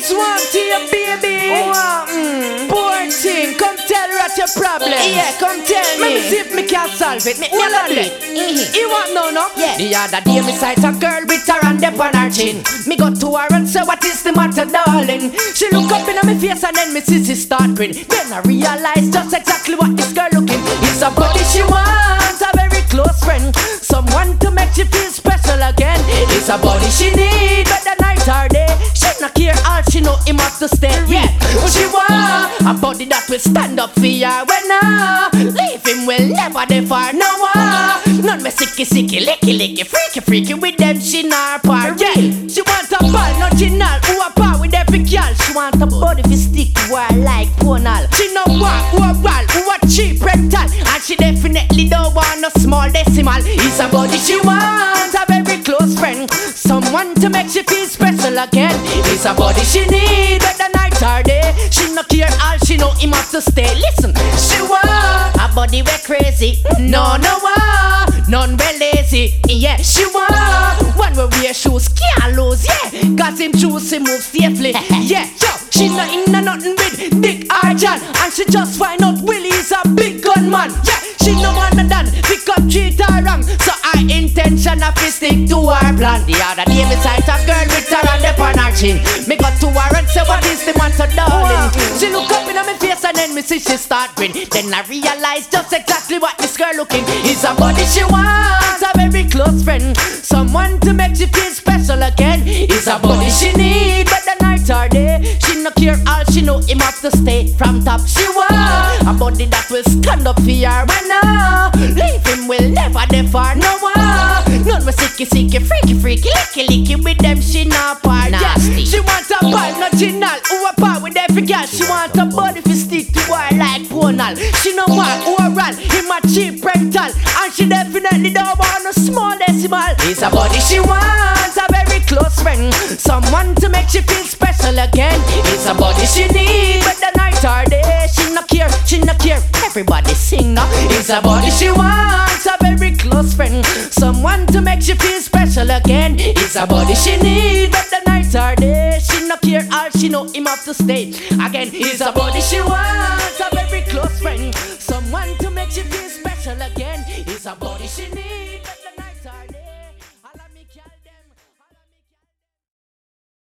Swamp to your baby. Poor thing, come tell her at your problem. Yeah, come tell me. Let me see if me can solve it. Me Well, it. You want no? Yeah. The other day me sight a girl with her hand up on her chin. Me go to her and say, what is the matter, darling? She look up in my face and then me see she start grin. Then I realize just exactly what this girl looking. It's a body she wants, a very close friend, someone to make she feel special again. It's a body she need, but the night or day, she not care all she know him have to stay. Yeah, she want a body that will stand up for her when leave him will never depart. No none me sicky, licky, freaky with them she not part. Yeah, she want a ball, not original, who a par with every girl. She want a body fi stick to her like ponal. She no want who a wall, who a cheap rectal, and she definitely don't want no small decimal. It's a body she want, a very close friend, someone to make she feel special again. It's a body she need, but the night or day, she no care all she know him have to stay. Listen, she want a body we crazy, no none we lazy. Yeah, she want one we wear shoes can't lose. Yeah, cause him choose he move safely. Yeah, yo, she not in nothing with Dick or John, and she just find out Willie's a big gun man. Yeah, she no wanna done pick up cheat her wrong, so her intention of to stick to her plan. The other day me sight a girl with her hand upon her chin. Me got to her and say, what is the matter, darling? She look up in my face and then me see she start grin. Then I realize just exactly what this girl looking. Is a body she wants, a very close friend, someone to make she feel special again. Is a body she need, but the night or day, she no care all she know him have to stay from top. She want a body that will stand up for her when leave him will never depart. No none we sicky, freaky, licky with them she not part. Nasty. Yeah, she want a ball, not original, who a part with every girl. She want a body fi stick to her like ponal. She no want oral, him a cheap rectal, and she definitely don't want no small decimal. It's a body she wants, a very close friend, someone to make she feel special again. It's a body she need, but the night or day, she no care, everybody sing now. It's a body she wants, a very close friend, someone to make she feel special again. It's a body she need, but the night or day, she no care all she know him have to stay again. It's a body she wants, a very close friend, someone to make she feel special again. It's a body she